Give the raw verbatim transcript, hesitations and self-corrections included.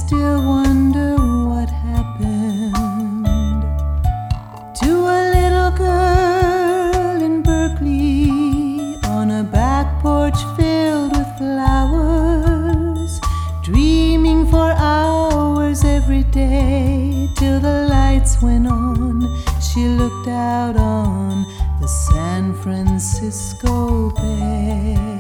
still wonder what happened to a little girl in Berkeley on a back porch filled with flowers, dreaming for hours every day till the lights went on. She looked out on the San Francisco Bay.